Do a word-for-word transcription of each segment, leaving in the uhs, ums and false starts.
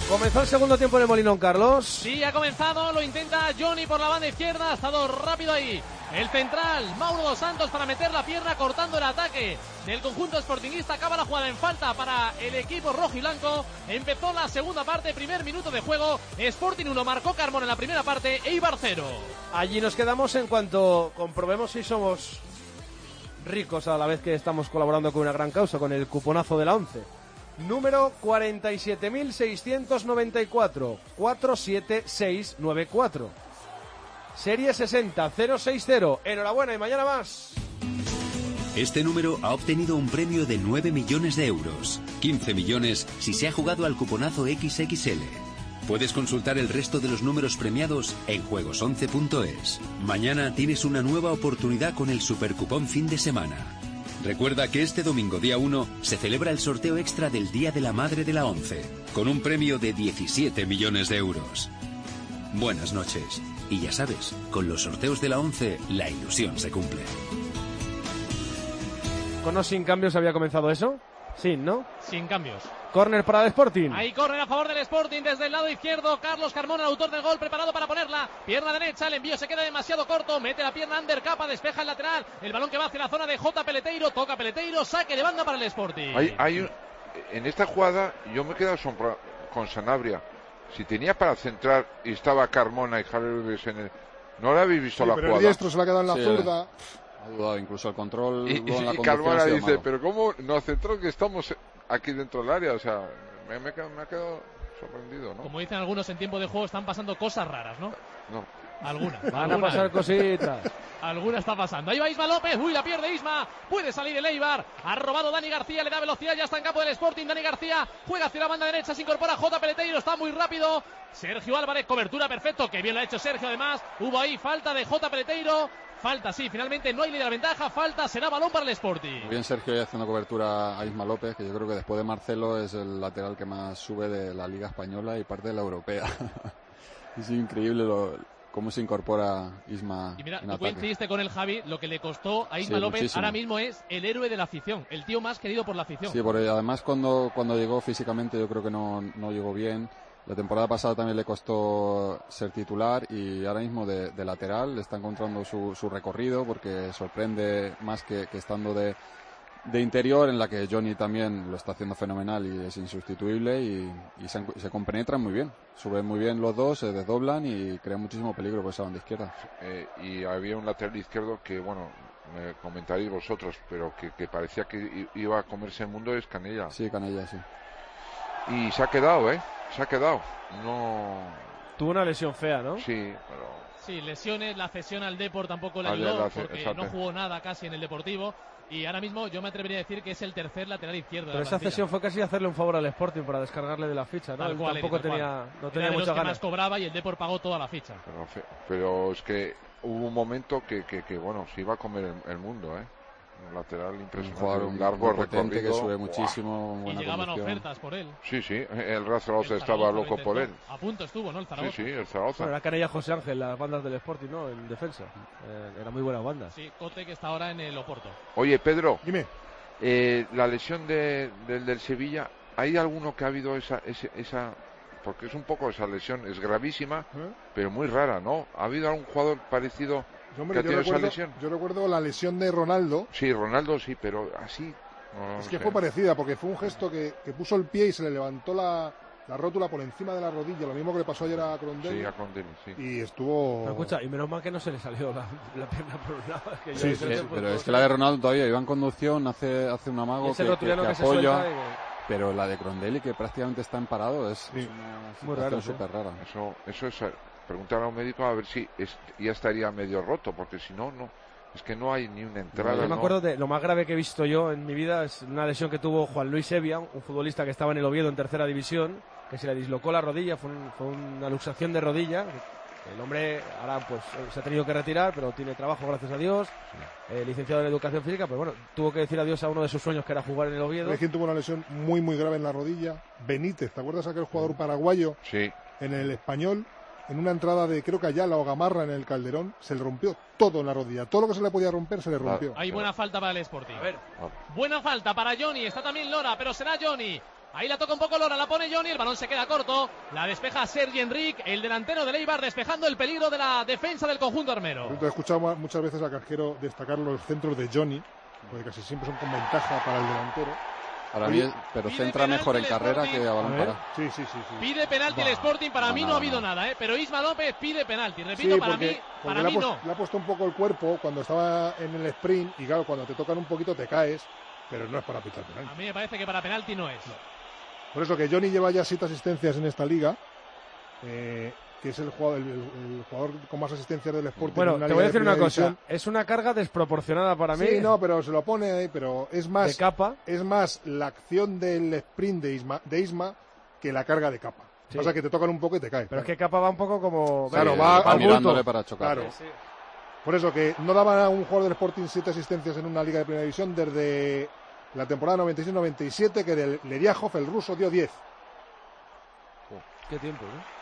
Comenzó el segundo tiempo en el Molinón, Carlos. Sí, ha comenzado, lo intenta Johnny por la banda izquierda, ha estado rápido ahí. El central, Mauro dos Santos, para meter la pierna cortando el ataque del conjunto sportinguista. Acaba la jugada en falta para el equipo rojo y blanco. Empezó la segunda parte, primer minuto de juego. Sporting uno, marcó Carmona en la primera parte, Eibar cero. Allí nos quedamos en cuanto comprobemos si somos ricos a la vez que estamos colaborando con una gran causa, con el cuponazo de la once. Número cuarenta y siete mil seiscientos noventa y cuatro, cuatro siete seis nueve cuatro. Serie sesenta cero sesenta. Enhorabuena y mañana más. Este número ha obtenido un premio de nueve millones de euros. quince millones si se ha jugado al cuponazo equis equis ele. Puedes consultar el resto de los números premiados en juegos once punto es. Mañana tienes una nueva oportunidad con el supercupón fin de semana. Recuerda que este domingo día uno se celebra el sorteo extra del Día de la Madre de la once, con un premio de diecisiete millones de euros. Buenas noches. Y ya sabes, con los sorteos de la once, la ilusión se cumple. ¿Con o sin cambios había comenzado eso? Sin, ¿no? Sin cambios. Córner para el Sporting. Ahí córner a favor del Sporting desde el lado izquierdo. Carlos Carmona, el autor del gol, preparado para ponerla. Pierna derecha, el envío se queda demasiado corto. Mete la pierna undercapa, despeja el lateral. El balón que va hacia la zona de J. Peleteiro. Toca Peleteiro, saque de banda para el Sporting. Hay, hay un, en esta jugada yo me he quedado asombrado con Sanabria. Si tenía para centrar y estaba Carmona y Javier Luis en el... ¿No la habéis visto sí, la pero jugada? El diestro se la ha quedado en la sí, zurda. Ha dudado incluso el control. Y, y, en la y Carmona dice, malo. pero ¿cómo no centró que estamos aquí dentro del área? O sea, me, me, me ha quedado sorprendido, ¿no? Como dicen algunos en tiempo de juego, están pasando cosas raras, ¿no? No. Alguna. Van alguna. a pasar cositas. Alguna está pasando. Ahí va Isma López. Uy, la pierde Isma. Puede salir el Eibar. Ha robado Dani García. Le da velocidad. Ya está en campo del Sporting. Dani García juega hacia la banda derecha. Se incorpora J. Peleteiro. Está muy rápido. Sergio Álvarez. Cobertura perfecto. Que bien lo ha hecho Sergio además. Hubo ahí falta de J. Peleteiro. Falta, sí. Finalmente no hay líder de ventaja. Falta. Será balón para el Sporting. Muy bien Sergio ahí haciendo cobertura a Isma López, que yo creo que después de Marcelo es el lateral que más sube de la Liga Española y parte de la Europea. Es increíble lo... cómo se incorpora Isma. Y mira, en tú ataque. coincidiste con el Javi, lo que le costó a Isma sí, López muchísimo. ahora mismo es el héroe de la afición, el tío más querido por la afición. Sí, porque además cuando, cuando llegó físicamente yo creo que no, no llegó bien. La temporada pasada también le costó ser titular y ahora mismo de, de lateral le está encontrando su, su recorrido porque sorprende más que, que estando de, de interior, en la que Johnny también lo está haciendo fenomenal y es insustituible y, y se, se compenetran muy bien. Suben muy bien los dos, se desdoblan y crean muchísimo peligro por esa banda izquierda. Eh, y había un lateral izquierdo que, bueno, me comentaréis vosotros, pero que, que parecía que iba a comerse el mundo, es Canella. Sí, Canella, sí. Y se ha quedado, ¿eh? Se ha quedado. No... Tuvo una lesión fea, ¿no? Sí, pero... Sí, lesiones, la cesión al Depor tampoco le Ah, ayudó la- porque exacto. no jugó nada casi en el Deportivo. Y ahora mismo yo me atrevería a decir que es el tercer lateral izquierdo. de Pero la esa plantilla. cesión fue casi hacerle un favor al Sporting para descargarle de la ficha, ¿no? Tal Él cual, tampoco Eri, tal tenía, cual. no Era tenía de los muchas que ganas. más cobraba y el Depor pagó toda la ficha. Pero, fe- pero es que hubo un momento que, que, que bueno, se iba a comer el, el mundo, ¿eh? Un lateral Un impresionante, jugador un muy largo potente que recorrido. sube ¡Buah! muchísimo, Y buena llegaban conducción. ofertas por él. Sí, sí, el Real Zaragoza El estaba Zaragoza lo loco intentó. por él. A punto estuvo, ¿no? El Sí, Zaragoza. sí, el Bueno, Zaragoza. era Canella José Ángel, las bandas del Sporting, ¿no? En defensa. Eh, era muy buena banda. Sí, Cote que está ahora en el Oporto. Oye, Pedro, Dime. eh, la lesión de, del, del Sevilla, ¿hay alguno que ha habido esa, ese- esa, porque es un poco esa lesión, es gravísima, ¿Eh? pero muy rara, ¿no? ¿Ha habido algún jugador parecido Yo, hombre, que ha yo tenido esa recuerdo, lesión? yo recuerdo la lesión de Ronaldo. Sí, Ronaldo sí, pero así... no Es que sé. fue parecida porque fue un gesto que, que puso el pie y se le levantó la, la rótula por encima de la rodilla, lo mismo que le pasó ayer a Crondelli. Sí, a Condelli, sí. Y estuvo... Pero escucha, y menos mal que no se le salió la, la pierna por un lado. es que yo Sí, ese sí, tiempo, Pero pues, es que la de Ronaldo todavía iba en conducción, hace, hace un amago ese que, que, rotuliano que que se apoya, suelta y- pero la de Crondelli que prácticamente está en parado es, Sí. es una Muy raro, situación sí. súper rara. Eso, eso es... eh, preguntar a un médico a ver si es- ya estaría medio roto, porque si no, no... Es que no hay ni una entrada. Yo me ¿no? acuerdo de lo más grave que he visto yo en mi vida es una lesión que tuvo Juan Luis Evia, un futbolista que estaba en el Oviedo en tercera división, que se le dislocó la rodilla, fue, un- fue una luxación de rodilla. El hombre ahora pues se ha tenido que retirar, pero tiene trabajo, gracias a Dios, eh, licenciado en educación física, pero bueno, tuvo que decir adiós a uno de sus sueños que era jugar en el Oviedo. ¿Sabes quién tuvo una lesión muy muy grave en la rodilla? Benítez, ¿te acuerdas aquel jugador paraguayo Sí, en el Español? En una entrada de creo que Ayala o Gamarra en el Calderón, se le rompió todo en la rodilla. Todo lo que se le podía romper se le rompió. Hay buena falta para el Sporting. A ver, Buena falta para Johnny. Está también Lora, pero será Johnny. Ahí la toca un poco Lora, la pone Johnny, el balón se queda corto. La despeja Sergi Enric, el delantero del Eibar, despejando el peligro de la defensa del conjunto armero. He escuchado muchas veces a Casquero destacar los centros de Johnny, porque casi siempre son con ventaja para el delantero. Para mí, pero centra mejor en carrera que a balón parado. Sí, sí, sí, sí. Pide penalti el Sporting, para no, mí no, no ha habido no. nada, ¿eh? Pero Isma López pide penalti. Repito, Sí, para porque, mí, porque para le, mí ha no. puesto, le ha puesto un poco el cuerpo cuando estaba en el sprint y claro, cuando te tocan un poquito te caes, pero no es para pitar penalti. A mí me parece que para penalti no es. Por eso que Johnny lleva ya siete asistencias en esta liga, eh, que es el jugador, el, el jugador con más asistencias del Sporting. Bueno, en una te liga voy a de decir una primera cosa. división. Es una carga desproporcionada para mí. Sí, no, pero se lo pone ahí, pero es más, de Capa. es más la acción del sprint de Isma, de Isma que la carga de Capa. Sí. O sea que te tocan un poco y te caes. Pero es que Capa va un poco como... Claro, Sí, va va al mirándole bulto. para chocar. Claro. Sí, sí. Por eso que no daba a un jugador del Sporting siete asistencias en una liga de primera división desde la temporada noventa y seis noventa y siete, que del Leriajov, el ruso, dio diez. Qué tiempo,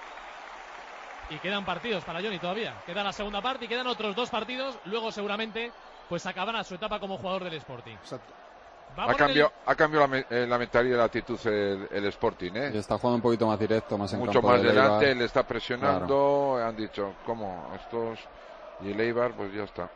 ¿no? Y quedan partidos para Johnny todavía. Queda la segunda parte y quedan otros dos partidos. Luego seguramente pues acabará su etapa como jugador del Sporting. Exacto. Va a Ha poner cambiado, el- ha cambiado la, me- eh, la mentalidad y la actitud el, el Sporting, ¿eh? Y está jugando un poquito más directo, más en Mucho campo más del Eibar. delante, le está presionando, han dicho, ¿cómo? Estos... Y el Eibar, pues ya está.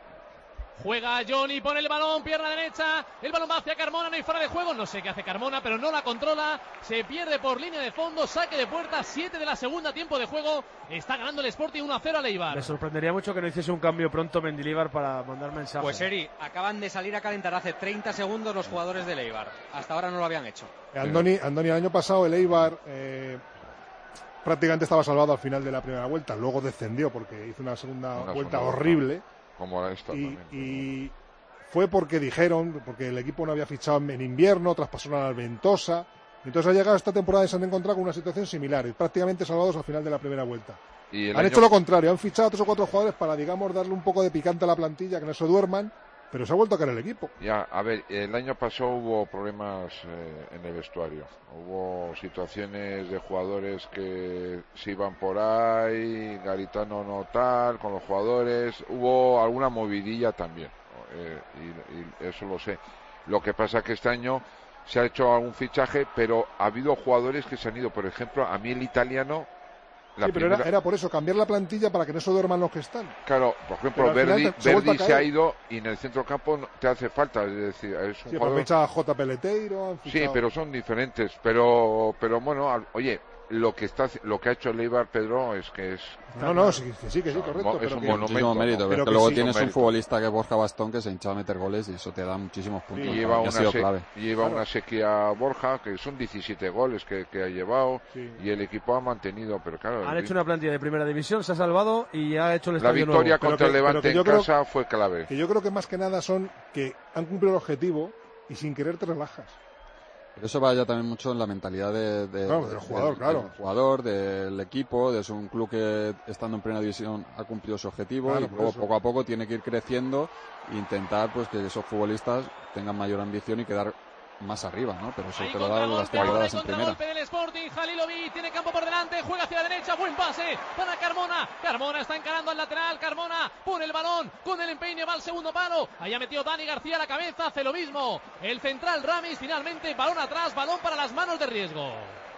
Juega Johnny, pone el balón, pierna derecha, el balón va hacia Carmona, no hay fuera de juego, no sé qué hace Carmona, pero no la controla, se pierde por línea de fondo, saque de puerta, siete de la segunda, tiempo de juego, está ganando el Sporting uno a cero al Eibar. Me sorprendería mucho que no hiciese un cambio pronto Mendilibar para mandar mensajes. Pues Eri, acaban de salir a calentar hace treinta segundos los jugadores del Eibar. Hasta ahora no lo habían hecho. Andoni, Andoni, el año pasado el Eibar eh, prácticamente estaba salvado al final de la primera vuelta, luego descendió porque hizo una segunda Una vuelta segunda horrible. Como esta Y, también. y fue porque dijeron, porque el equipo no había fichado en invierno, traspasaron al Ventosa. Entonces ha llegado esta temporada y se han encontrado con una situación similar, y prácticamente salvados al final de la primera vuelta. Y el Han año- hecho lo contrario, han fichado a tres o cuatro jugadores para, digamos, darle un poco de picante a la plantilla, que no se duerman, pero se ha vuelto a caer el equipo. Ya, a ver, el año pasado hubo problemas eh, en el vestuario. Hubo situaciones de jugadores que se iban por ahí, Garitano no tal, con los jugadores. Hubo alguna movidilla también, eh, y, y eso lo sé. Lo que pasa que este año se ha hecho algún fichaje, pero ha habido jugadores que se han ido. Por ejemplo, a mí el italiano... La Sí, pero primera- era, era por eso, cambiar la plantilla para que no se duerman los que están. Claro, por ejemplo, Pero al final Verdi, te- se ha vuelto Verdi a se ha caer. ido y en el centro campo no- te hace falta, es decir, es un Sí, pues jugador... ficha a J. Peleteiro, han Sí, fichado- pero son diferentes, pero pero bueno, al- oye, lo que está haci- lo que ha hecho el Eibar, Pedro, es que es No, no, sí, que sí, que sí, No, correcto. es pero un que- monumento. Muchísimo mérito, Pero pero que que luego sí, tienes un mérito. futbolista que es Borja Bastón, que se hincha a meter goles y eso te da muchísimos puntos. y que lleva ha una sido se- clave. lleva Claro. una sequía Borja, que son diecisiete goles que, que ha llevado Sí. y el equipo ha mantenido, pero claro, Han el- hecho una plantilla de primera división, se ha salvado y ha hecho el la estadio victoria nuevo. Pero contra que- el Levante pero que en yo creo- casa fue clave. Que yo creo que más que nada son que han cumplido el objetivo y sin querer te relajas. Pero eso va ya también mucho en la mentalidad de, de- Claro, del jugador, claro. del jugador, del equipo, de es un club que estando en primera división ha cumplido su objetivo Claro, y por luego eso. poco a poco tiene que ir creciendo e intentar pues que esos futbolistas tengan mayor ambición y quedar más arriba, ¿no? Pero eso Ahí te lo dan las contragolpe, ahora temporadas hay en primera. contragolpe del Sporting, Halilovic tiene campo por delante, juega hacia la derecha, buen pase para Carmona, Carmona está encarando al lateral, Carmona pone el balón, con el empeine va al segundo palo, ahí ha metido Dani García a la cabeza, hace lo mismo, el central Ramis, finalmente balón atrás, balón para las manos de riesgo.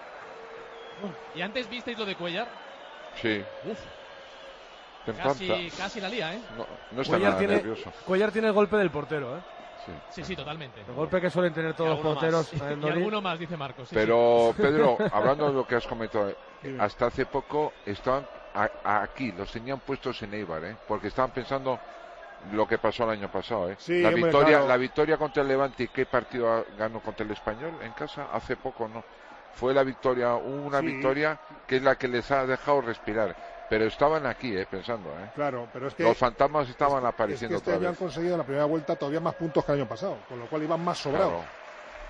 Y antes visteis lo de Cuellar, Sí. Uf, Te casi, encanta. casi la lía, ¿eh? No, no está Cuellar nada tiene, nervioso. Cuellar tiene el golpe del portero, ¿eh? Sí. Sí, sí, totalmente. El golpe que suelen tener Y todos los alguno porteros. más. eh, Y Noni. alguno más, dice Marcos. sí, Pero, Pedro, hablando de lo que has comentado, Dime. hasta hace poco estaban a- a- aquí, los tenían puestos en Eibar, ¿eh? Porque estaban pensando lo que pasó el año pasado, ¿eh? Sí, la, hombre, victoria, claro. la victoria contra el Levante, ¿qué partido ha- ganó contra el Español en casa? Hace poco, ¿no? Fue la victoria, una Sí. victoria que es la que les ha dejado respirar. Pero estaban aquí, ¿eh? Pensando, ¿eh? Claro, pero es que Los fantasmas estaban es que apareciendo este otra año han vez. conseguido en la primera vuelta todavía más puntos que el año pasado, con lo cual iban más sobrados. Claro.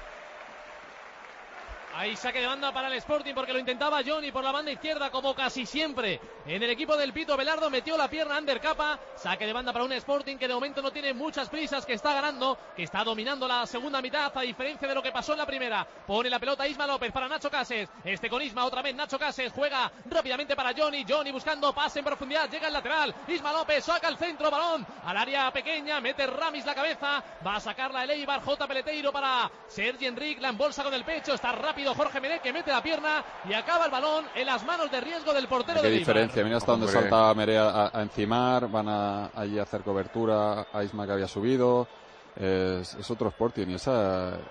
Ahí saque de banda para el Sporting porque lo intentaba Johnny por la banda izquierda como casi siempre. En el equipo del Pito Velardo metió la pierna Ander Capa. Saque de banda para un Sporting que de momento no tiene muchas prisas, que está ganando, que está dominando la segunda mitad a diferencia de lo que pasó en la primera. Pone la pelota Isma López para Nacho Cases. Este con Isma otra vez Nacho Cases juega rápidamente para Johnny. Johnny buscando pase en profundidad, llega al lateral. Isma López saca el centro, balón al área pequeña, mete Ramis la cabeza. Va a sacarla el Eibar, J. Peleteiro para Sergi Enric, la embolsa con el pecho, está rápido rápido Jorge Meré, que mete la pierna y acaba el balón en las manos de riesgo del portero Qué de diferencia, mira hasta Hombre. donde saltaba Meré a, a encimar, van a, allí a hacer cobertura a Isma, que había subido. Es, es otro Sporting y esa es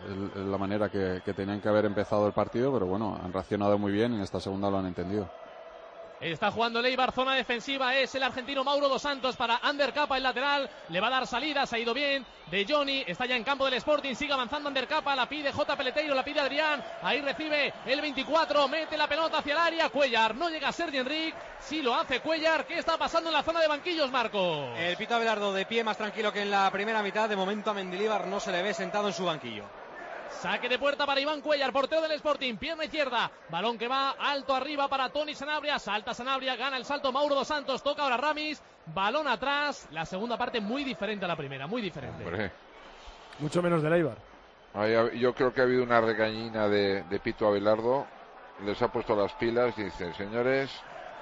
la manera que, que tenían que haber empezado el partido, pero bueno, han reaccionado muy bien y en esta segunda lo han entendido. Está jugando el Eibar, zona defensiva, es el argentino Mauro dos Santos para Ander Capa, el lateral, le va a dar salidas, ha ido bien, de Johnny, está ya en campo del Sporting, sigue avanzando Ander Capa, la pide J. Peleteiro, la pide Adrián, ahí recibe el veinticuatro, mete la pelota hacia el área, Cuellar, no llega a Sergi Enric, sí lo hace Cuellar, ¿qué está pasando en la zona de banquillos, Marcos? El Pito Abelardo de pie, más tranquilo que en la primera mitad, de momento a Mendilibar no se le ve sentado en su banquillo. Saque de puerta para Iván Cuellar, portero del Sporting, pierna izquierda, balón que va alto arriba para Toni Sanabria, salta Sanabria, gana el salto Mauro dos Santos, toca ahora Ramis, balón atrás, la segunda parte muy diferente a la primera, muy diferente. Hombre. Mucho menos del Eibar. Ahí, yo creo que ha habido una regañina de, de Pito Abelardo, les ha puesto las pilas y dice, señores,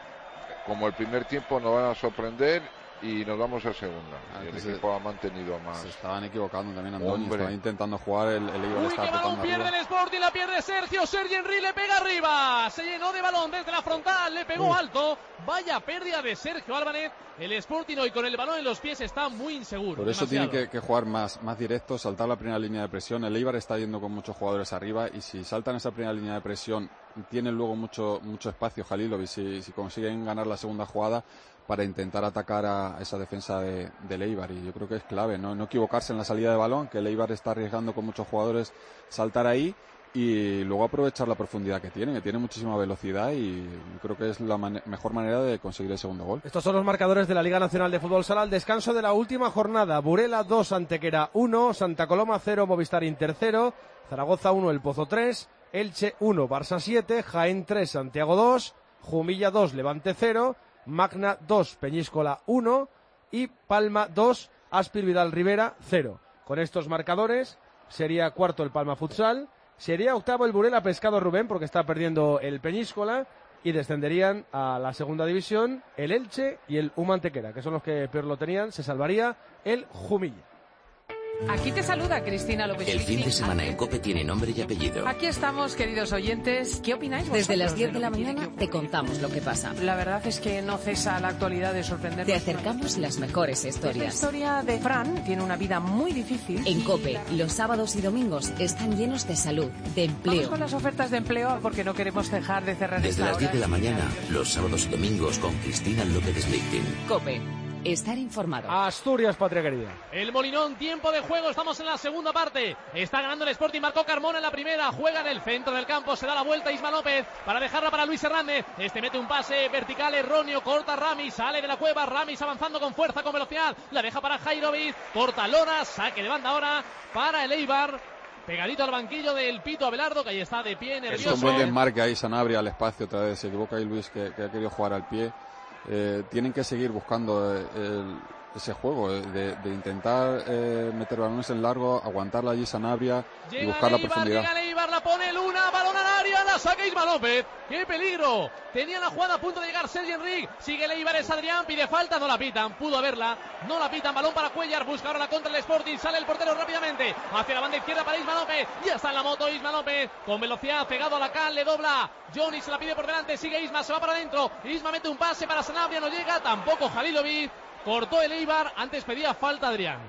como el primer tiempo nos van a sorprender y nos vamos a segunda. Ah, Y el se, equipo ha mantenido más. Se estaban equivocando también Andoni, Hombre. estaban intentando jugar, el, el Eibar Uy, estaba qué balón tocando pierde arriba. el Sporting, la pierde Sergio, Sergi Enric le pega arriba, se llenó de balón desde la frontal, le pegó alto, vaya pérdida de Sergio Álvarez, el Sporting hoy con el balón en los pies está muy inseguro. Por eso demasiado. tiene que, que jugar más, más directo, saltar la primera línea de presión. El Eibar está yendo con muchos jugadores arriba y si saltan esa primera línea de presión, tienen luego mucho, mucho espacio Halilovic si, si consiguen ganar la segunda jugada para intentar atacar a esa defensa de, del Eibar, y yo creo que es clave, ¿no? no equivocarse en la salida de balón, que el Eibar está arriesgando con muchos jugadores saltar ahí y luego aprovechar la profundidad que tiene, que tiene muchísima velocidad y yo creo que es la man- mejor manera de conseguir el segundo gol. Estos son los marcadores de la Liga Nacional de Fútbol Sala al descanso de la última jornada. Burela dos, Antequera uno, Santa Coloma cero, Movistar Inter cero, Zaragoza uno, El Pozo tres, Elche uno, Barça siete, Jaén tres, Santiago dos, Jumilla dos, Levante cero, Magna dos, Peñíscola uno y Palma dos, Aspir Vidal Rivera cero. Con estos marcadores sería cuarto el Palma Futsal, sería octavo el Burela Pescado Rubén porque está perdiendo el Peñíscola y descenderían a la segunda división el Elche y el Humantequera, que son los que peor lo tenían. Se salvaría el Jumilla. Aquí te saluda Cristina López. El fin de semana en COPE tiene nombre y apellido. Aquí estamos, queridos oyentes. ¿Qué opináis vosotros? Desde las diez de lo la que tiene mañana que te ocurrir? contamos lo que pasa. La verdad es que no cesa la actualidad de sorprendernos. Te acercamos las mejores La historias. historia de Fran tiene una vida muy difícil. En COPE, los sábados y domingos están llenos de salud, de Vamos empleo. con las ofertas de empleo porque no queremos dejar de cerrar Desde esta las diez hora. de la mañana, los sábados y domingos con Cristina López Slichting. COPE, estar informado. Asturias, patria querida. El Molinón, tiempo de juego, estamos en la segunda parte. Está ganando el Sporting, marcó Carmona en la primera, juega en el centro del campo, se da la vuelta Isma López para dejarla para Luis Hernández. Este mete un pase vertical erróneo, corta Ramis, sale de la cueva, Ramis avanzando con fuerza, con velocidad, la deja para Jairovic, corta Lora, saque de banda ahora para el Eibar. Pegadito al banquillo del Pito Abelardo, que ahí está de pie, Es nervioso. un buen desmarque ahí Sanabria al espacio otra vez, se equivoca ahí Luis que, que ha querido jugar al pie. Eh, tienen que seguir buscando eh, el, ese juego eh, de, de intentar eh, meter balones en largo, aguantarla allí Sanabria y Llega buscar la Leibar, profundidad. llega Leibar, la pone Luna, balón al área, la saca Isma López. ¡Qué peligro! Tenía la jugada a punto de llegar Sergi Enric, sigue Leibar, es Adrián, pide falta, no la pitan, pudo haberla, no la pitan, balón para Cuellar, busca ahora la contra el Sporting, sale el portero rápidamente, hacia la banda izquierda para Isma López, ya está en la moto Isma López, con velocidad, pegado a la cal, le dobla, Johnny se la pide por delante, sigue Isma, se va para adentro, Isma mete un pase para Sanabria, no llega, tampoco Halilovic, cortó el Eibar, antes pedía falta Adrián.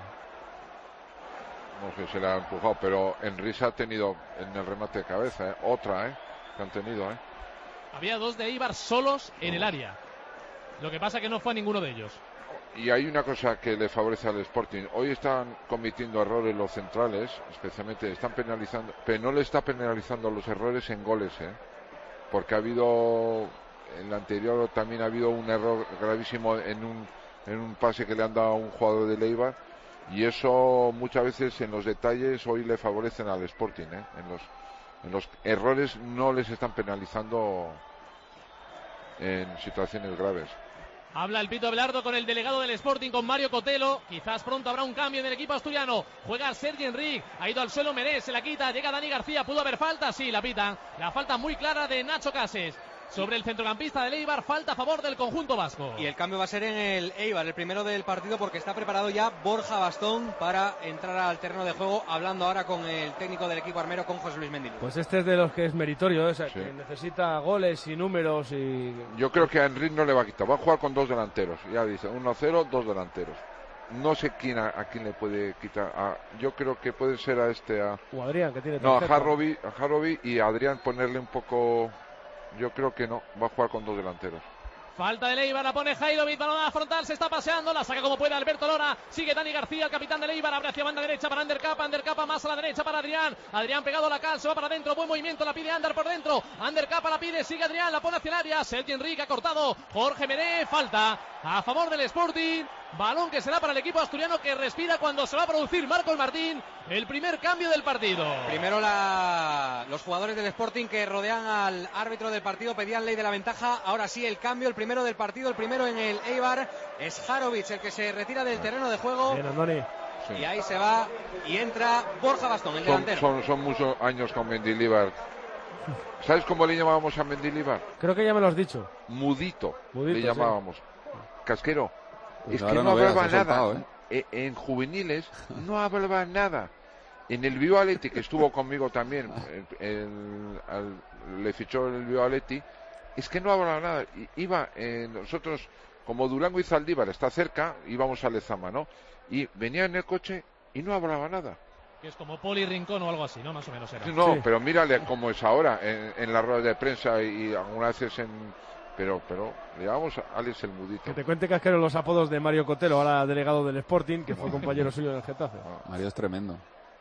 No sé si le ha empujado, pero Enrique ha tenido en el remate de cabeza, ¿eh? Otra, ¿eh? Que han tenido, ¿eh? Había dos de Eibar solos en el área. Lo que pasa que no fue a ninguno de ellos. Y hay una cosa que le favorece al Sporting. Hoy están cometiendo errores los centrales, especialmente están penalizando, pero no le está penalizando los errores en goles, ¿eh? Porque ha habido, en la anterior también ha habido un error gravísimo en un, en un pase que le han dado a un jugador de Eibar. Y eso muchas veces en los detalles hoy le favorecen al Sporting, ¿eh? En los, en los errores no les están penalizando en situaciones graves. Habla el Pito Abelardo con el delegado del Sporting, con Mario Cotelo. Quizás pronto habrá un cambio en el equipo asturiano. Juega Sergi Enric, ha ido al suelo Meré, se la quita, llega Dani García, ¿pudo haber falta? Sí, la pitan. La falta muy clara de Nacho Cases. sobre el centrocampista del Eibar, falta a favor del conjunto vasco. Y el cambio va a ser en el Eibar, el primero del partido, porque está preparado ya Borja Bastón para entrar al terreno de juego, hablando ahora con el técnico del equipo armero, con José Luis Mendilibar. Pues este es de los que es meritorio, ¿eh? O sea, Sí. que necesita goles y números y... Yo creo que a Enric no le va a quitar. Va a jugar con dos delanteros. Ya dice, uno cero, dos delanteros. No sé quién a, a quién le puede quitar. A, yo creo que puede ser a este... A, O Adrián, que tiene no, a tarjeta. Harrobi, a Harrobi y a Adrián ponerle un poco... Yo creo que no. Va a jugar con dos delanteros. Falta de Eibar, la pone Jairovic, balón a la frontal, se está paseando, la saca como puede Alberto Lora, sigue Dani García, el capitán de Eibar, abre hacia banda derecha para Ander Capa, Ander Capa más a la derecha para Adrián, Adrián pegado a la cal, se va para adentro, buen movimiento, la pide Ander por dentro, Ander Capa la pide, sigue Adrián, la pone hacia el área, Sergi Enrique ha cortado, Jorge Meré, falta a favor del Sporting, balón que será para el equipo asturiano que respira cuando se va a producir Marcos Martín, el primer cambio del partido. Primero la... los jugadores del Sporting que rodean al árbitro del partido pedían ley de la ventaja, ahora sí el cambio, el primero del partido, el primero en el Eibar, es Harovic el que se retira del terreno de juego. Bien, Andoni. Sí. Y ahí se va y entra Borja Bastón, el Son, delantero. son, son muchos años con Mendilibar. ¿Sabes cómo le llamábamos a Mendilibar? Creo que ya me lo has dicho. Mudito, Mudito, le llamábamos. Casquero. Pues es ahora que no, no veas, hablaba ha nada. soltado, ¿eh? En, en juveniles no hablaba nada. En el Vivo Atleti, que estuvo conmigo también, el, el, al, le fichó el Vivo Atleti, es que no hablaba nada. I, iba, eh, nosotros, como Durango y Zaldívar está cerca, íbamos a Lezama, ¿no? Y venía en el coche y no hablaba nada. Que es como Poli Rincón o algo así, ¿no? Más o menos era. No, Sí. pero mírale cómo es ahora, en, en las ruedas de prensa y, y algunas veces en... Pero, pero, le llamamos a Alex el Mudito. Que te cuente Casquero los apodos de Mario Cotelo, ahora delegado del Sporting, que fue compañero suyo en el Getafe. Mario es tremendo.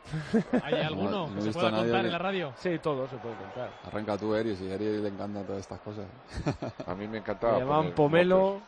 ¿Hay alguno No- no que he se visto pueda a nadie contar que- en la radio? Sí, todo se puede contar. Arranca tú, Eri, y a Eri le encantan todas estas cosas. A mí me encantaba. Le llamaban poner Pomelo. nombres.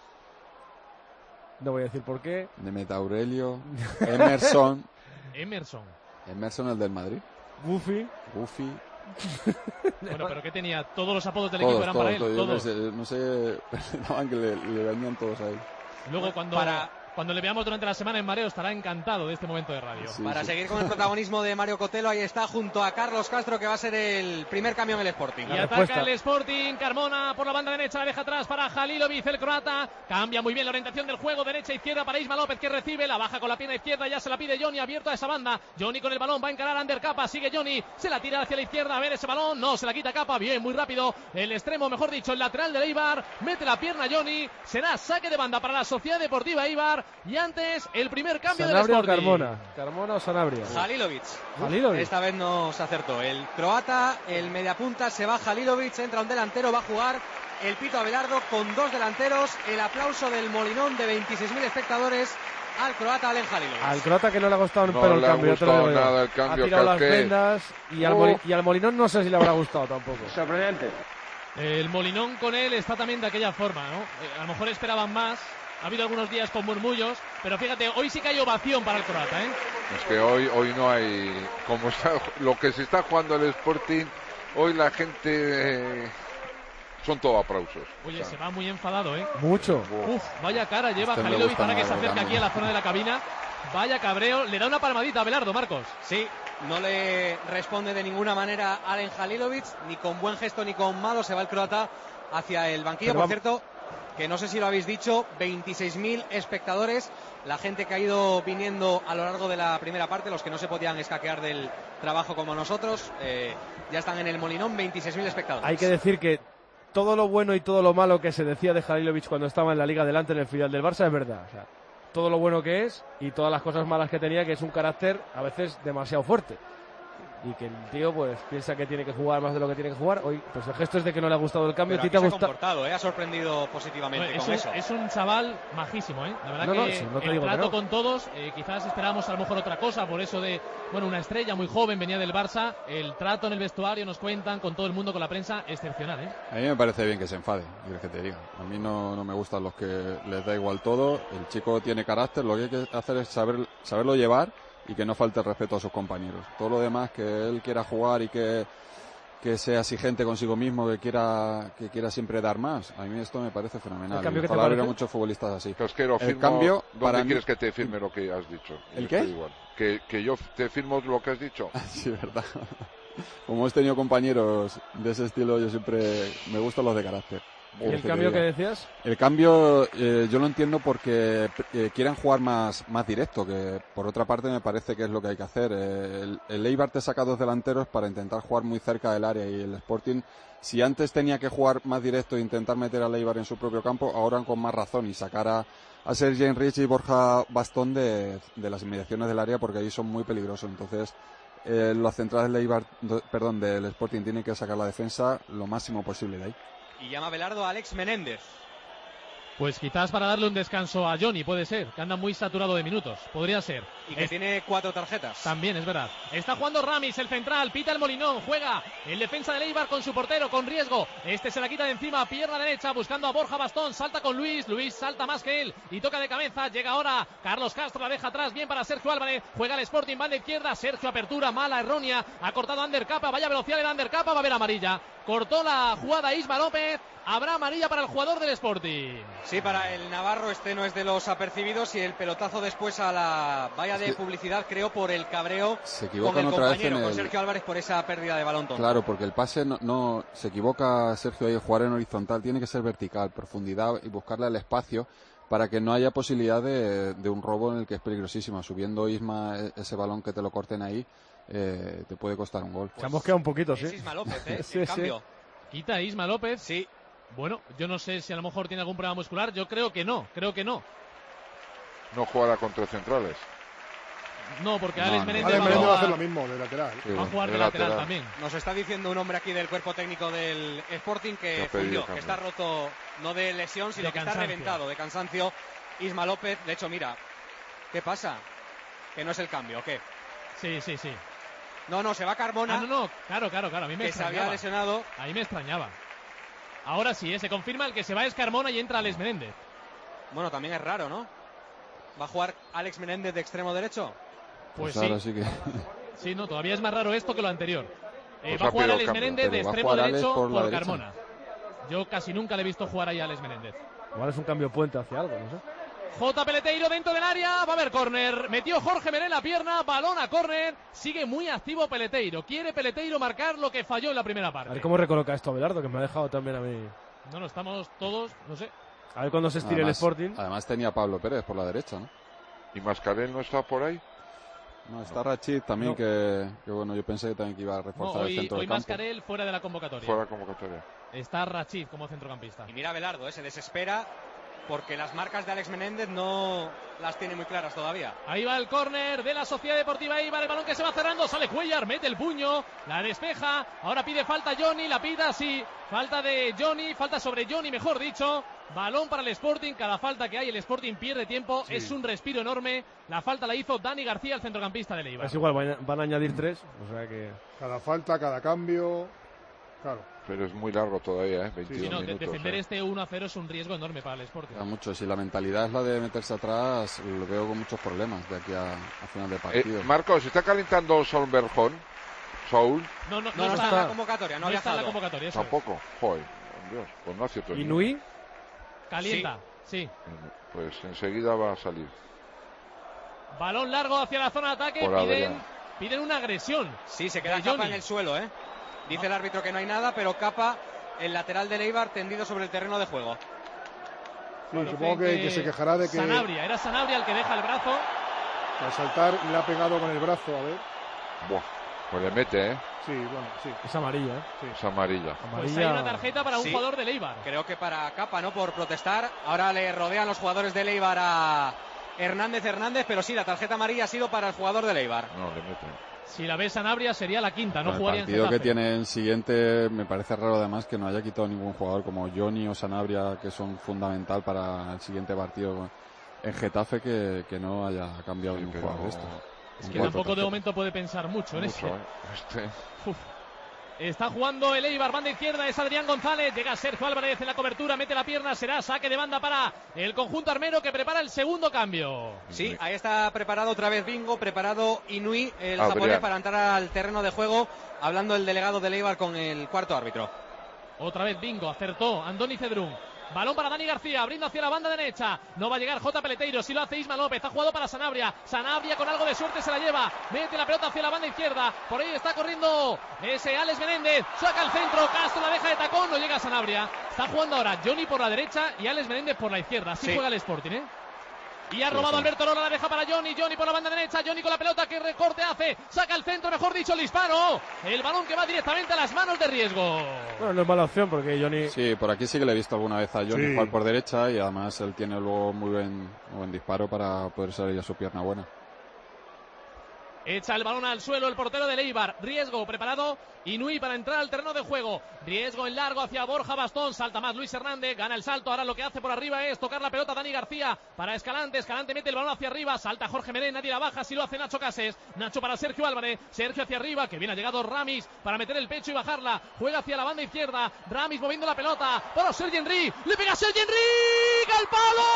No voy a decir por qué. Demet Aurelio, Emerson, Emerson. Emerson el del Madrid, Goofy. Buffy, Bueno, pero ¿qué tenía? Todos los apodos del todos, equipo eran todos, para él, todos. Yo todos. No sé, no sé, pensaban que le, le venían todos ahí. Luego cuando, Para- cuando le veamos durante la semana en mareo estará encantado de este momento de radio. Sí, Para sí. seguir con el protagonismo de Mario Cotelo, ahí está junto a Carlos Castro, que va a ser el primer cambio en el Sporting. Y La ataca respuesta. el Sporting, Carmona por la banda derecha, la deja atrás para Halilovic, el croata, cambia muy bien la orientación del juego, derecha izquierda para Isma López que recibe, la baja con la pierna izquierda, ya se la pide Johnny, abierto a esa banda, Johnny con el balón, va a encarar a Ander Capa, sigue Johnny, se la tira hacia la izquierda, a ver ese balón, no, se la quita Capa, bien, muy rápido, el extremo, mejor dicho, el lateral del Eibar, mete la pierna Johnny, será saque de banda para la Sociedad Deportiva Eibar, y antes el primer cambio del Sanabria o Sporting. Carmona. Carmona o Sanabria. Halilovic. Halilovic. Esta vez no se acertó. El croata, el mediapunta, se va Halilovic, entra un delantero, va a jugar el Pito Abelardo con dos delanteros. El aplauso del Molinón de veintiséis mil espectadores al croata Alen Halilovic. Al croata que no le ha gustado un No pelo el le ha cambio. ya te lo gustado digo yo. nada el cambio, Ha tirado las Casqué. vendas y al, Oh. Moli- y al Molinón no sé si le habrá gustado tampoco. El Molinón con él está también de aquella forma, ¿no? Eh, a lo mejor esperaban más. Ha habido algunos días con murmullos, pero fíjate, hoy sí que hay ovación para el croata, ¿eh? Es que hoy, hoy no hay... Como está, lo que se está jugando el Sporting, hoy la gente... eh, son todo aplausos. Oye, O sea, se va muy enfadado, ¿eh? Mucho. Uf, vaya cara lleva Este me Halilovic gusta ahora que más se el acerca cambio. aquí a la zona de la cabina. Vaya cabreo, le da una palmadita a Belardo, Marcos. Sí, no le responde de ninguna manera Alen Halilovic, ni con buen gesto ni con malo se va el croata hacia el banquillo. Pero Por vamos- cierto, que no sé si lo habéis dicho, veintiséis mil espectadores, la gente que ha ido viniendo a lo largo de la primera parte, los que no se podían escaquear del trabajo como nosotros, eh, ya están en el Molinón, veintiséis mil espectadores. Hay que decir que todo lo bueno y todo lo malo que se decía de Halilovic cuando estaba en la Liga delante en el filial del Barça es verdad. O sea, todo lo bueno que es y todas las cosas malas que tenía, que es un carácter a veces demasiado fuerte. Y que el tío pues piensa que tiene que jugar más de lo que tiene que jugar. Hoy, pues el gesto es de que no le ha gustado el cambio. Pero ¿A ti aquí te ha se ha gustado? comportado, eh, ha sorprendido positivamente Bueno, es, con un, eso. es un chaval majísimo, ¿eh? La verdad No, no, que sí, no te el digo que trato no. con todos, eh, quizás esperábamos a lo mejor otra cosa, por eso de, bueno, una estrella muy joven, venía del Barça, el trato en el vestuario, nos cuentan, con todo el mundo, con la prensa, excepcional, ¿eh? A mí me parece bien que se enfade, quieres que te diga. A mí no, no me gustan los que les da igual todo. El chico tiene carácter, lo que hay que hacer es saber, saberlo llevar y que no falte el respeto a sus compañeros. Todo lo demás, que él quiera jugar y que, que sea exigente consigo mismo, que quiera, que quiera siempre dar más. A mí esto me parece fenomenal. ¿El cambio Y qué te ojalá hubiera parece? muchos futbolistas así. Casquero, El firmo, cambio, ¿dónde para mí- quieres que te firme lo que has dicho? ¿El Yo qué? estoy igual. Que, que yo te firmo lo que has dicho. Sí, verdad. como hemos tenido compañeros de ese estilo, yo siempre me gustan los de carácter. ¿Y el cambio que decías? El cambio eh, yo lo entiendo porque eh, quieren jugar más, más directo, que por otra parte me parece que es lo que hay que hacer. Eh, el, el Eibar te saca dos delanteros para intentar jugar muy cerca del área, y el Sporting, si antes tenía que jugar más directo e intentar meter al Eibar en su propio campo, ahora con más razón, y sacar a, a Sergi Enrich y Borja Bastón de, de las inmediaciones del área, porque ahí son muy peligrosos. Entonces eh, los centrales del Eibar, perdón, del Sporting tienen que sacar la defensa lo máximo posible de ahí. Y llama Belardo a Alex Menéndez. Pues quizás para darle un descanso a Johnny, puede ser, que anda muy saturado de minutos, podría ser. Y que es... tiene cuatro tarjetas. También, es verdad. Está jugando Ramis, el central, pita el Molinón, juega el defensa del Eibar con su portero, con riesgo. Este se la quita de encima, pierna derecha, buscando a Borja Bastón, salta con Luis, Luis salta más que él y toca de cabeza, llega ahora Carlos Castro, la deja atrás, bien para Sergio Álvarez, juega el Sporting, banda izquierda, Sergio apertura, mala, errónea, ha cortado Ander Capa, vaya velocidad de Ander Capa, va a haber amarilla. Cortó la jugada Isma López, habrá amarilla para el jugador del Sporting. Sí, para el navarro este no es de los apercibidos, y el pelotazo después a la valla de publicidad, creo, por el cabreo se con el otra compañero, vez en con el... Sergio Álvarez, por esa pérdida de balón tonto. Claro, porque el pase no, no se equivoca Sergio ahí, jugar en horizontal tiene que ser vertical, profundidad y buscarle el espacio para que no haya posibilidad de, de un robo en el que es peligrosísima. Subiendo Isma ese balón que te lo corten ahí, eh, te puede costar un gol. Pues se ha mosqueado un poquito, sí. Es Isma López, ¿eh? sí, el sí. cambio. Quita a Isma López. Sí. Bueno, yo no sé si a lo mejor tiene algún problema muscular. Yo creo que no, creo que no. No jugará contra centrales. No, porque No, Alex no. Menéndez Alex va, Menéndez va a a hacer lo mismo, de lateral. Sí, va a jugar de, de lateral, lateral también. Nos está diciendo un hombre aquí del cuerpo técnico del Sporting Que que ha pedido fundió, que cambio. está roto, no de lesión, sino De que está cansancio. reventado de cansancio. Isma López, de hecho, mira, ¿qué pasa? Que no es el cambio, ¿o qué? Sí, sí, sí. No, no, se va Carmona, Ah, no, no, claro, claro, claro. A mí me que se había extrañaba. lesionado. Ahí me extrañaba. Ahora sí, ¿eh? Se confirma el que se va es Carmona y entra Alex Menéndez. Bueno, también es raro, ¿no? ¿Va a jugar Alex Menéndez de extremo derecho? Pues, Pues ahora sí. sí que... Sí, no, todavía es más raro esto que lo anterior. Eh, Pues va a ha jugar pedido Alex cambio, Menéndez de pero va a extremo jugar Alex derecho por por, la derecha. Carmona. Yo casi nunca le he visto jugar ahí a Alex Menéndez. Igual es un cambio puente hacia algo, no sé. J. Peleteiro dentro del área, va a haber córner, metió Jorge Meré la pierna, balón a córner, sigue muy activo Peleteiro, quiere Peleteiro marcar lo que falló en la primera A parte. ver cómo recoloca esto Abelardo, que me ha dejado también a mí. No, no, estamos todos, no sé. A ver cuándo se estire Además, el Sporting. además tenía a Pablo Pérez por la derecha, ¿no? ¿Y Mascarel no está por ahí? No, está Rachid también, No. que, que bueno, yo pensé que también que iba a No, reforzar el hoy centro hoy del campo. Mascarel fuera de la convocatoria. Fuera convocatoria. Está Rachid como centrocampista. Y mira Belardo, ¿eh? Se desespera porque las marcas de Alex Menéndez no las tiene muy claras todavía. Ahí va el córner de la Sociedad Deportiva Eibar, el balón que se va cerrando, sale Cuellar, mete el puño, la despeja, ahora pide falta Johnny, la pida, sí, falta de Johnny, falta sobre Johnny, mejor dicho, balón para el Sporting, cada falta que hay el Sporting pierde tiempo, Sí. es un respiro enorme, la falta la hizo Dani García, el centrocampista del Eibar. Es igual, van a, van a añadir tres, o sea que... Cada falta, cada cambio. Claro. Pero es muy largo todavía, ¿eh? veintidós Sí, no, de- minutos. defender ¿eh? este uno a cero es un riesgo enorme para el Sporting. Queda mucho. Si la mentalidad es la de meterse atrás, lo veo con muchos problemas de aquí a, a final de partido. Eh, Marcos, ¿está calentando Solberjón? ¿Saúl? No, no, No, no está en la convocatoria, no, no ha está en la viajado. convocatoria, eso es. Tampoco. Joder, Dios, pues no hace otro ¿Y ni Nui? Calienta, sí. uno. Pues enseguida va a salir. Balón largo hacia la zona de ataque, Por piden, Adrián. piden una agresión. Sí, se queda de Capa Johnny. en el suelo, ¿eh? Dice el árbitro que no hay nada, pero Capa, el lateral del Eibar, tendido sobre el terreno de juego. Sí, Bueno, supongo que, dicen que se quejará de que Sanabria, era Sanabria el que deja el brazo. al saltar le ha pegado con el brazo, a ver. Buah, pues le mete, ¿eh? Sí, bueno, sí. Es amarilla, ¿eh? sí. Es amarilla. Pues Amarilla... hay una tarjeta para un Sí. jugador del Eibar. Creo que para Capa, ¿no? Por protestar. Ahora le rodean los jugadores del Eibar a Hernández Hernández, pero sí, la tarjeta amarilla ha sido para el jugador del Eibar. No, le mete. Si la ve Sanabria sería la quinta, no Con el jugaría en partido que Getafe. tiene en siguiente, me parece raro además que no haya quitado ningún jugador como Johnny o Sanabria, que son fundamental para el siguiente partido en Getafe, que, que no haya cambiado Sí, ningún pero- jugador de estos. Es En que cuatro tampoco de tarjetas. momento puede pensar mucho en Mucho, ese. ¿eh? Este. Uf. Está jugando el Eibar, banda izquierda, es Adrián González, llega Sergio Álvarez en la cobertura, mete la pierna, será saque de banda para el conjunto armero que prepara el segundo cambio. Sí, ahí está preparado otra vez Bingo, preparado Inui, el Adrián. japonés, para entrar al terreno de juego, hablando el delegado del Eibar con el cuarto árbitro. Otra vez Bingo, acertó Andoni Cedrún. Balón para Dani García, abriendo hacia la banda derecha. No va a llegar J. Peleteiro, si lo hace Isma López. Ha jugado para Sanabria. Sanabria con algo de suerte se la lleva. Mete la pelota hacia la banda izquierda. Por ahí está corriendo ese Alex Menéndez. Saca el centro. Castro la deja de tacón. No llega a Sanabria. Está jugando ahora Johnny por la derecha y Alex Menéndez por la izquierda. Así sí juega el Sporting, ¿eh? Y ha robado sí, sí. Alberto Lora, la deja para Johnny, Johnny por la banda derecha, Johnny con la pelota, que recorte hace, saca el centro, mejor dicho, el disparo, el balón que va directamente a las manos de Riesgo. Bueno, no es mala opción porque Johnny... Sí, por aquí sí que le he visto alguna vez a Johnny sí. jugar por derecha y además él tiene luego muy buen, muy buen disparo para poder salir a su pierna buena. Echa el balón al suelo el portero de Eibar. Riesgo preparado. Inui para entrar al terreno de juego. Riesgo en largo hacia Borja Bastón. Salta más Luis Hernández. Gana el salto. Ahora lo que hace por arriba es tocar la pelota Dani García para Escalante. Escalante mete el balón hacia arriba. Salta Jorge Meré. Nadie la baja. Si lo hace Nacho Cases. Nacho para Sergio Álvarez. Sergio hacia arriba. Que bien ha llegado Ramis para meter el pecho y bajarla. Juega hacia la banda izquierda. Ramis moviendo la pelota para Sergi Henry. Le pega Sergi Henry. ¡Al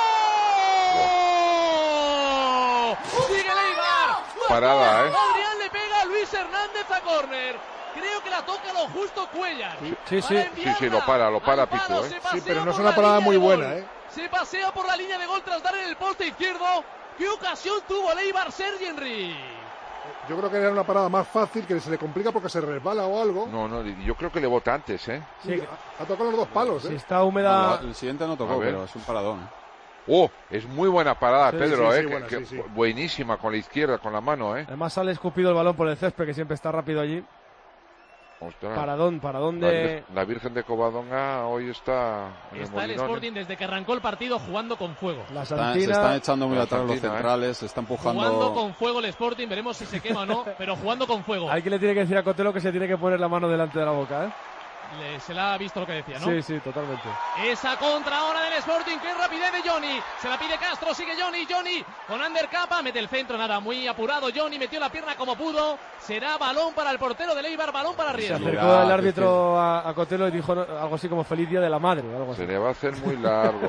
palo! ¡Sigue el Eibar! Parada, ¿eh? Adrián le pega a Luis Hernández a córner. Creo que la toca lo justo Cuellar. Sí, sí, sí, sí, sí, lo para, lo para Pico, ¿eh? Sí, pero no es una parada muy buena, ¿eh? Se pasea por la línea de gol tras dar en el poste izquierdo. ¿Qué ocasión tuvo el Eibar Sergi Henry? Yo creo que era una parada más fácil, que se le complica porque se resbala o algo. No, no, yo creo que le bota antes, ¿eh? Sí, ha, ha tocado los dos palos, ¿eh? Si está húmeda... No, el siguiente no tocó, pero es un paradón, ¿eh? Oh, es muy buena parada, sí, Pedro, sí, eh, sí, que, buena, que, sí, sí. buenísima con la izquierda, con la mano, eh. Además sale escupido el balón por el césped, que siempre está rápido allí. Ostras. Paradón, paradón de... La, Vir la Virgen de Covadonga hoy está en Está el, el Sporting desde que arrancó el partido jugando con fuego. La Santina, se están echando muy atrás los centrales, eh. se está empujando... Jugando con fuego el Sporting, veremos si se quema o no, pero jugando con fuego. Hay que le tiene que decir a Cotelo que se tiene que poner la mano delante de la boca, ¿eh? Le, se la ha visto lo que decía, ¿no? Sí, sí, totalmente. Esa contra ahora del Sporting, qué rapidez de Johnny. Se la pide Castro, sigue Johnny, Johnny con Ander Capa, mete el centro, nada, muy apurado Johnny, metió la pierna como pudo. Será balón para el portero de Eibar, balón para Riesgo. Se acercó el árbitro a, a Cotelo y dijo no, algo así como feliz día de la madre. Algo así. Se le va a hacer muy largo.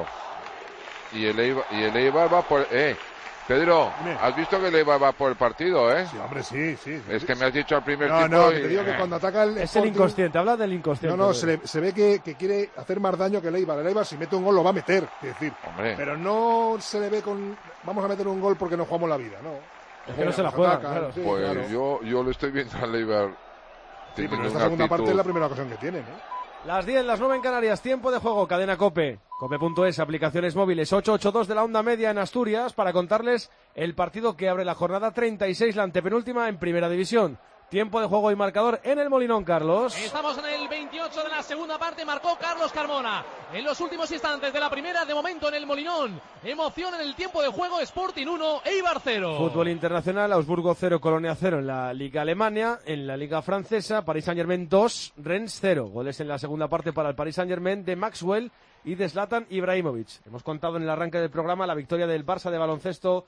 y, el Eibar, y el Eibar va por... Eh, Pedro, ¿has visto que el Eibar va por el partido, eh? Sí, hombre, sí, sí. Es que me has dicho al primer no, tiempo... No, y... te digo que cuando ataca el... Es Sporting, el inconsciente, habla del inconsciente. No, no, se, le, se ve que, que quiere hacer más daño que el Eibar. El Eibar si mete un gol lo va a meter, es decir. Hombre. Pero no se le ve con... Vamos a meter un gol porque no jugamos la vida, ¿no? Es que no se la juega, claro. Sí, pues claro. yo, yo lo estoy viendo al Eibar. Sí, pero esta segunda actitud... parte es la primera ocasión que tienen, ¿eh? Las diez, las nueve en Canarias, tiempo de juego, cadena COPE, cope punto es, aplicaciones móviles, ocho ocho dos de la onda media en Asturias, para contarles el partido que abre la jornada treinta y seis, la antepenúltima en Primera División. Tiempo de juego y marcador en el Molinón, Carlos. Estamos en el veintiocho de la segunda parte, marcó Carlos Carmona. En los últimos instantes de la primera, de momento en el Molinón. Emoción en el tiempo de juego, Sporting uno, Eibar cero. Fútbol internacional, Augsburgo cero, Colonia cero en la Liga Alemania. En la Liga Francesa, Paris Saint-Germain dos, Rennes cero. Goles en la segunda parte para el Paris Saint-Germain de Maxwell y de Zlatan Ibrahimovic. Hemos contado en el arranque del programa la victoria del Barça de baloncesto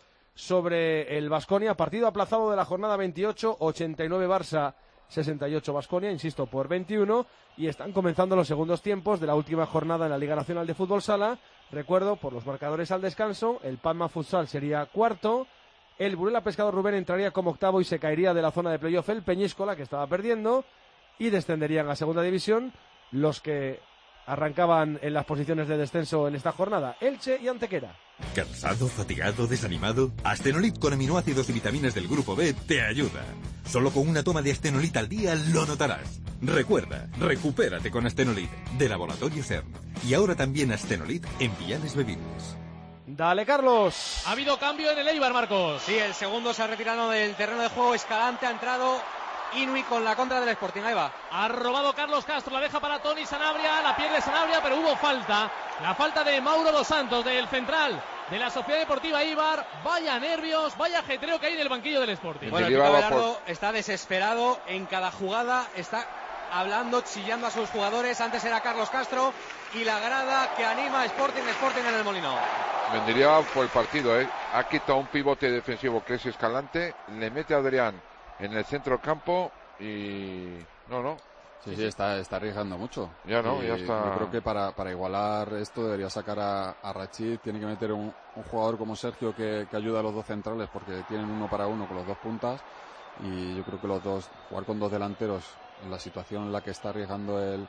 sobre el Baskonia, partido aplazado de la jornada veintiocho, ochenta y nueve Barça, sesenta y ocho Baskonia, insisto, por veintiuno, y están comenzando los segundos tiempos de la última jornada en la Liga Nacional de Fútbol Sala. Recuerdo, por los marcadores al descanso, el Palma Futsal sería cuarto, el Burela Pescador Rubén entraría como octavo y se caería de la zona de playoff el Peñíscola, que estaba perdiendo, y descenderían a segunda división los que arrancaban en las posiciones de descenso en esta jornada, Elche y Antequera. ¿Cansado, fatigado, desanimado? Astenolit con aminoácidos y vitaminas del grupo B te ayuda. Solo con una toma de Astenolit al día lo notarás. Recuerda, recupérate con Astenolit, de Laboratorio CERN. Y ahora también Astenolit en viales bebibles. Dale, Carlos. Ha habido cambio en el Eibar, Marcos. Sí, el segundo se ha retirado del terreno de juego. Escalante ha entrado. Inui con la contra del Sporting, ahí va. Ha robado Carlos Castro, la deja para Tony Sanabria, la pierde Sanabria, pero hubo falta. La falta de Mauro dos Santos, del central de la Sociedad Deportiva Eibar. Vaya nervios, vaya ajetreo que hay en el banquillo del Sporting. Bueno, el Pico Abelardo está desesperado en cada jugada, está hablando, chillando a sus jugadores. Antes era Carlos Castro y la grada que anima a Sporting, Sporting en el Molinón. Vendría por el partido, ¿eh? Ha quitado un pivote defensivo que es Escalante, le mete a Adrián en el centro del campo y... No, no. Sí, sí, está, está arriesgando mucho. Ya no, y ya está. Yo creo que para, para igualar esto debería sacar a, a Rachid, tiene que meter un, un jugador como Sergio que, que ayuda a los dos centrales porque tienen uno para uno con los dos puntas y yo creo que los dos, jugar con dos delanteros en la situación en la que está arriesgando el,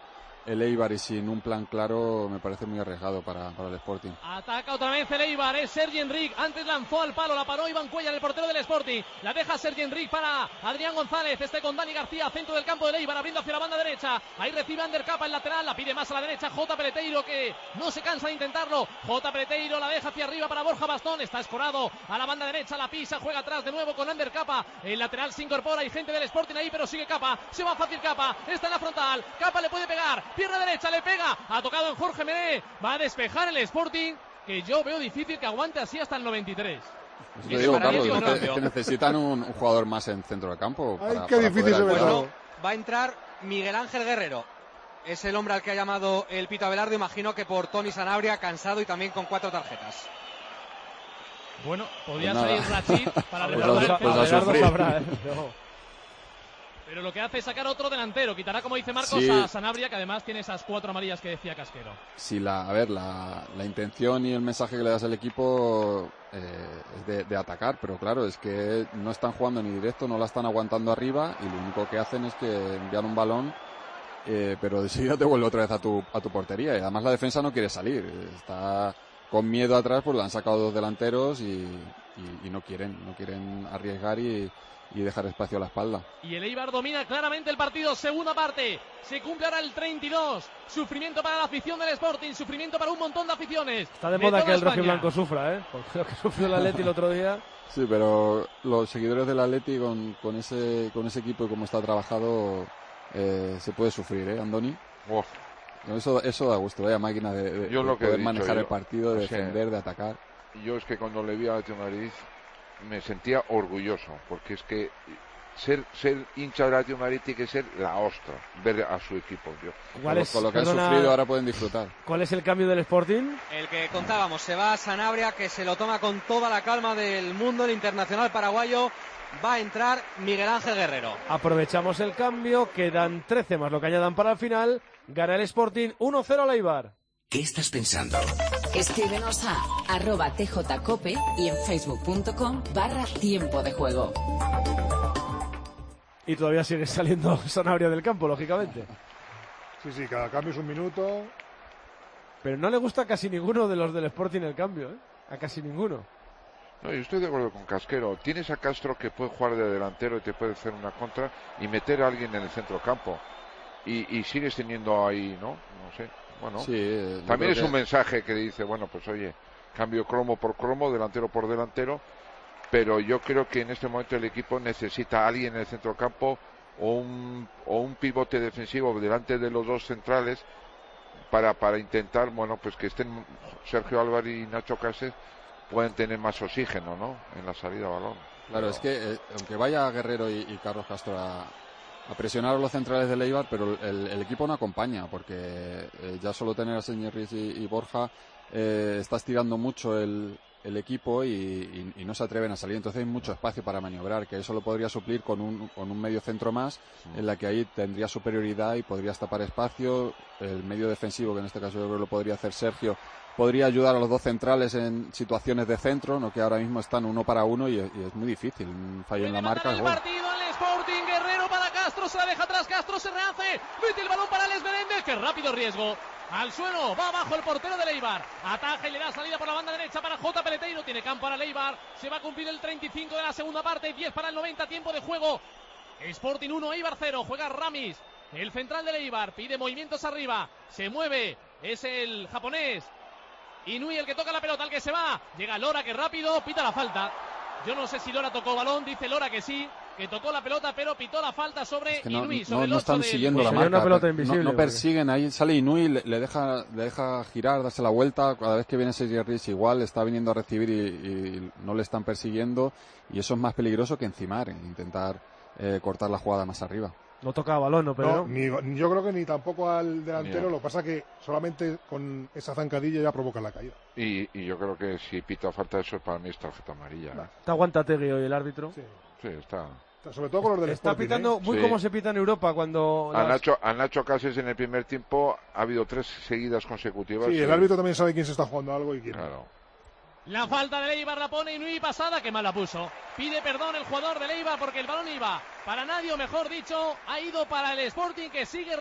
el Eibar y sin un plan claro me parece muy arriesgado para, para el Sporting. Ataca otra vez el Eibar, es Sergi Enric, antes lanzó al palo, la paró Iván Cuellar, el portero del Sporting, la deja Sergi Enric para Adrián González, este con Dani García, centro del campo del Eibar, abriendo hacia la banda derecha, ahí recibe Ander Capa el lateral, la pide más a la derecha J. Peleteiro, que no se cansa de intentarlo, J. Peleteiro la deja hacia arriba para Borja Bastón, está escorado a la banda derecha, la pisa, juega atrás de nuevo con Ander Capa, el lateral se incorpora, hay gente del Sporting ahí, pero sigue Capa, se va fácil Capa, está en la frontal, Capa le puede pegar, pierna derecha, le pega, ha tocado en Jorge Medé, va a despejar el Sporting, que yo veo difícil que aguante así hasta el noventa y tres. Eso te digo, Carlos, que, que necesitan un, un jugador más en centro del campo. Ay, para, qué para difícil se ve todo. Va a entrar Miguel Ángel Guerrero. Es el hombre al que ha llamado el Pito Abelardo, imagino que por Tony Sanabria, cansado y también con cuatro tarjetas. Bueno, podría pues salir Rachid para pues recordar a, el pues a sufrir. sabrá, ¿eh? No. Pero lo que hace es sacar otro delantero, quitará, como dice Marcos, Sí. a Sanabria, que además tiene esas cuatro amarillas que decía Casquero. Sí, la, a ver, la, la intención y el mensaje que le das al equipo eh, es de, de atacar, pero claro, es que no están jugando ni directo, no la están aguantando arriba y lo único que hacen es que envían un balón, eh, pero de seguida te vuelve otra vez a tu, a tu portería y además la defensa no quiere salir, está con miedo atrás, pues le han sacado dos delanteros y, y, y no quieren, no quieren arriesgar y y dejar espacio a la espalda. Y el Eibar domina claramente el partido, segunda parte, se cumple ahora el treinta y dos, sufrimiento para la afición del Sporting, sufrimiento para un montón de aficiones. Está de moda que el España. rojiblanco sufra, ¿eh? Porque lo que sufrió el Atleti el otro día. Sí, pero los seguidores del Atleti con, con ese con ese equipo y cómo está trabajado eh, se puede sufrir, ¿eh, Andoni? Uf. Eso, eso da gusto, vaya máquina de, de, Yo de lo que he poder dicho, manejar yo, el partido, de o sea, defender, de atacar. Yo es que cuando le vi a Atlético de Madrid me sentía orgulloso, porque es que ser ser hincha del Atlético de Madrid tiene que ser la ostra, ver a su equipo. Yo. ¿Cuál Con, es, con lo que perdona, han sufrido ahora pueden disfrutar. ¿Cuál es el cambio del Sporting? El que contábamos, se va a Sanabria, que se lo toma con toda la calma del mundo, el internacional paraguayo. Va a entrar Miguel Ángel Guerrero. Aprovechamos el cambio, quedan trece más lo que añadan para el final. Gana el Sporting uno cero al Eibar. ¿Qué estás pensando? Escríbenos a arroba tjcope y en facebook.com barra tiempo de juego. Y todavía sigue saliendo Sanabria del campo, lógicamente. Sí, sí, cada cambio es un minuto. Pero no le gusta a casi ninguno de los del Sporting el cambio, ¿eh? A casi ninguno. No, yo estoy de acuerdo con Casquero. Tienes a Castro que puede jugar de delantero y te puede hacer una contra y meter a alguien en el centro campo. Y, y sigues teniendo ahí, ¿no? No sé. Bueno, Sí, eh, yo también creo es que- un mensaje que dice, bueno, pues oye, cambio cromo por cromo, delantero por delantero, pero yo creo que en este momento el equipo necesita a alguien en el centro campo o un, o un pivote defensivo delante de los dos centrales para, para intentar, bueno, pues que estén Sergio Álvarez y Nacho Cases pueden tener más oxígeno, ¿no? En la salida a balón. Claro, Pero- es que eh, aunque vaya Guerrero y, y Carlos Castro a, a presionar a los centrales del Eibar, pero el, el equipo no acompaña, porque eh, ya solo tener a Señorris y, y Borja eh, está estirando mucho el, el equipo y, y, y no se atreven a salir, entonces hay mucho espacio para maniobrar, que eso lo podría suplir con un, con un medio centro más, en la que ahí tendría superioridad y podrías tapar espacio, el medio defensivo, que en este caso yo creo que lo podría hacer Sergio, podría ayudar a los dos centrales en situaciones de centro, no que ahora mismo están uno para uno y, y es muy difícil, un fallo en la marca es El gol. partido en el Sporting, Guerrero para Castro, se la deja atrás, Castro se rehace, mete el balón para Alex Menéndez, que rápido riesgo. Al suelo, va abajo el portero del Eibar, ataja y le da salida por la banda derecha para J. Peleteiro, tiene campo para el Eibar, se va a cumplir el treinta y cinco de la segunda parte, diez para el noventa, tiempo de juego. Sporting uno, Eibar cero, juega Ramis, el central del Eibar, pide movimientos arriba, se mueve, es el japonés, Inui el que toca la pelota, el que se va, llega Lora que rápido, pita la falta. Yo no sé si Lora tocó balón, dice Lora que sí, que tocó la pelota, pero pitó la falta sobre Es que no, Inui, no- sobre el no ocho están del- siguiendo la Sería marca, una pelota per- invisible, no, no porque- persiguen, ahí sale Inui, le, le deja le deja girar, darse la vuelta, cada vez que viene Sergi Riz igual, está viniendo a recibir y, y no le están persiguiendo, y eso es más peligroso que encimar, intentar eh, cortar la jugada más arriba. No tocaba balón, ¿no, No, Pedro? ni, ni- yo creo que ni tampoco al delantero, Ni a- lo que pasa que solamente con esa zancadilla ya provoca la caída. Y, y yo creo que si pita falta eso, para mí es tarjeta amarilla. ¿eh? Está aguanta Tegui hoy el árbitro. Sí. Sí, está. Sobre todo con los del Está Sporting, pitando ¿eh? muy Sí. como se pita en Europa cuando... A las- Nacho, a Nacho Cases en el primer tiempo ha habido tres seguidas consecutivas. Sí, el eh, árbitro también sabe quién se está jugando algo y quién no. Claro. La falta de Eibar la pone Inui pasada, que mal la puso. Pide perdón el jugador de Eibar porque el balón iba para nadie, o mejor dicho, ha ido para el Sporting, que sigue